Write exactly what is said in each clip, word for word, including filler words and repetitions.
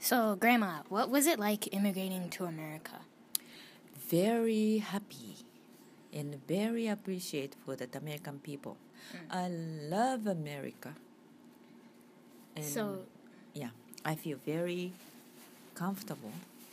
So, Grandma, what was it like immigrating to America? Very happy and very appreciate for the American people. Mm. I love America. And So, yeah, I feel very comfortable.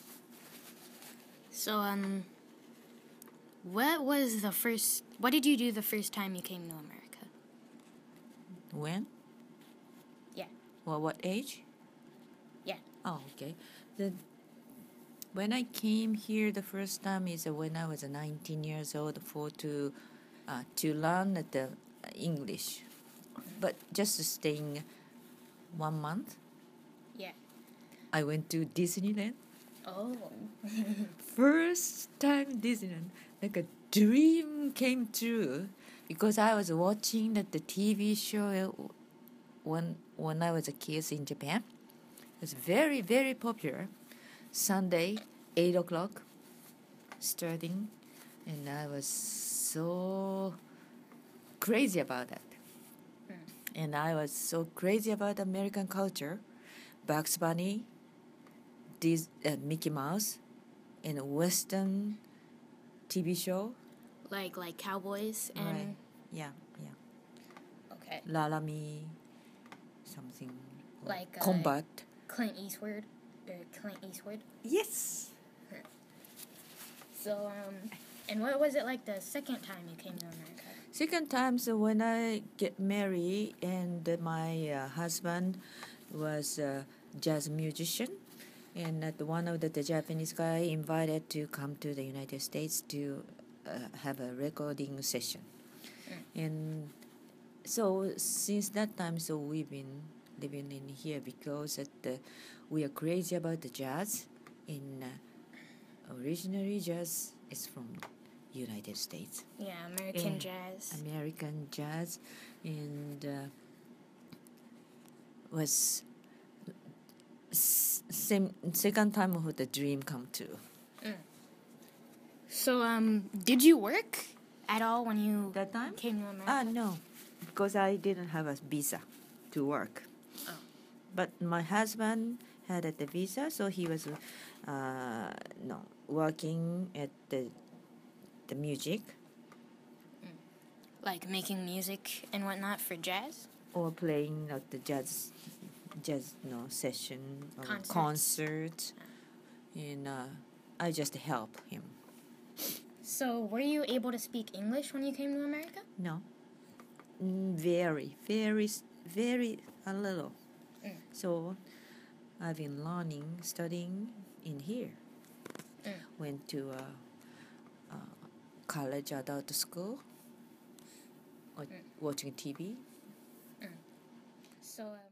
so um, what was the first? What did you do the first time you came to America? When? Yeah. Well, what age? Yeah. Oh, okay. The when I came here the first time is uh, when I was uh, nineteen years old for to uh, to learn the English, but just staying one month. Yeah. I went to Disneyland. Oh. First time Disneyland, like a dream came true, because I was watching that the T V show when when I was a kid in Japan. It's very very popular. Sunday, eight o'clock, starting, and I was so crazy about that. Mm. And I was so crazy about American culture, Bugs Bunny, this uh, Mickey Mouse, and a Western T V show. Like like cowboys and. Right. Yeah, yeah. Okay. Laramie, something Like uh, combat. Clint Eastwood, or Clint Eastwood. Yes. So um, and what was it like the second time you came to America? Second time, so when I get married, and my uh, husband was a jazz musician, and that one of the, the Japanese guy invited to come to the United States to uh, have a recording session. Mm. And so since that time, so we've been living in here because at the, we are crazy about the jazz. In uh, originally jazz is from United States. Yeah, American And jazz. American jazz, and uh, was s- same second time of the dream come true. Mm. So um, did you work at all when you That time? came to America? Ah, no, because I didn't have a visa to work. Oh. But my husband had a visa, so he was uh, no working at the the music Like making music and whatnot for jazz? or playing at the jazz jazz no session or Concerts. concert, and uh, I just help him. So were you able to speak English when you came to America? No, Mm, very, very, s- very a little. Mm. So I've been learning, studying in here. Mm. Went to a, a college adult school, or Mm. watching T V. So. Um,